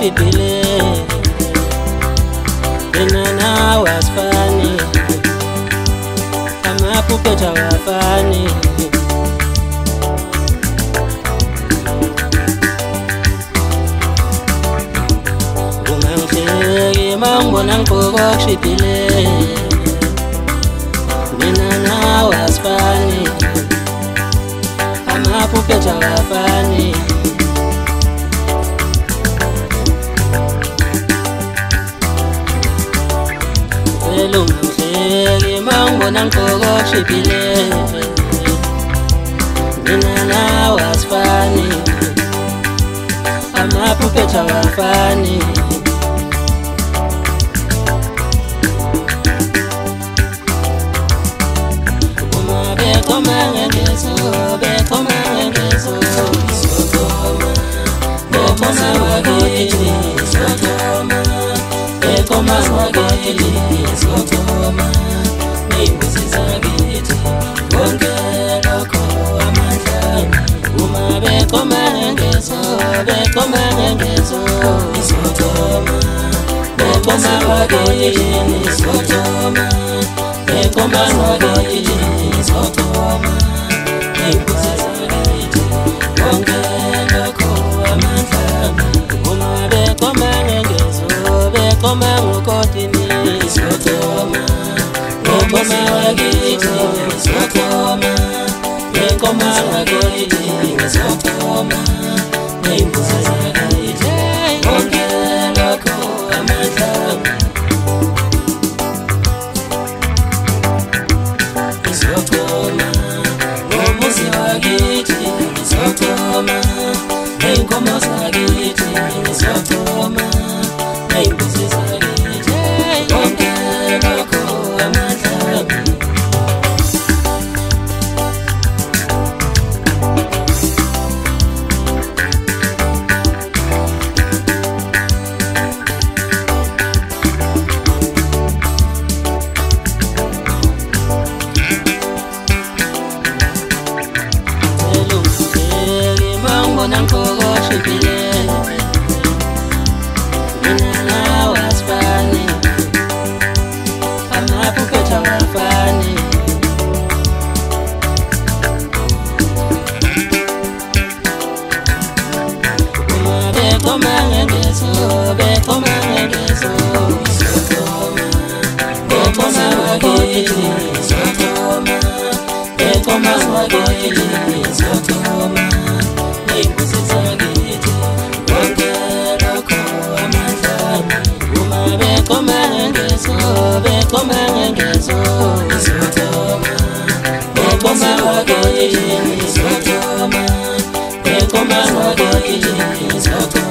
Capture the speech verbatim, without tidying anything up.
shibhile mina nawe asifani amaphuphethu awafani ungangihleki mangibona ngigqoka shibhile mina nawe asifani amaphuphethu awafani ungangihleki mangibona ngigqoka shibhile mina nawe asifani amaphuphethu awafani uma bekhoma ngengezo bekhoma ngengezo sokoma bekhoma wakithi sokoma bekhoma wakithi sokoma neyimbuzi zakithi konke lokho amandla uma bekhoma ngengezo bekhoma ngengezo sokoma bekhoma wakithi sokoma bekhoma wakithi sokoma neyimbuzi zakithi konke lokho amandla uma bekhoma ngengezo bekhoma ngokotini sokoma bekhoma wakithi sokoma bekhoma wakithi sokoma neyimbuzi zakithi konke lokho amandla sokoma ngomuzi wakithi sokoma neyinkomo zakithi sokoma neyimbuzi zakithi konke lokho amandla ngigqoka shibhile mina nawe asifani amaphuphethu awafani uma bekhoma ngengezo bekhoma ngengezo sokoma bekhoma wakithi sokoma bekhoma wakithi sokoma neyimbuzi zakithi konke lokho amandla uma bekhoma ngengezo bekhoma ngengezo sokoma bekhoma wakithi sokoma bekhoma wakithi sokoma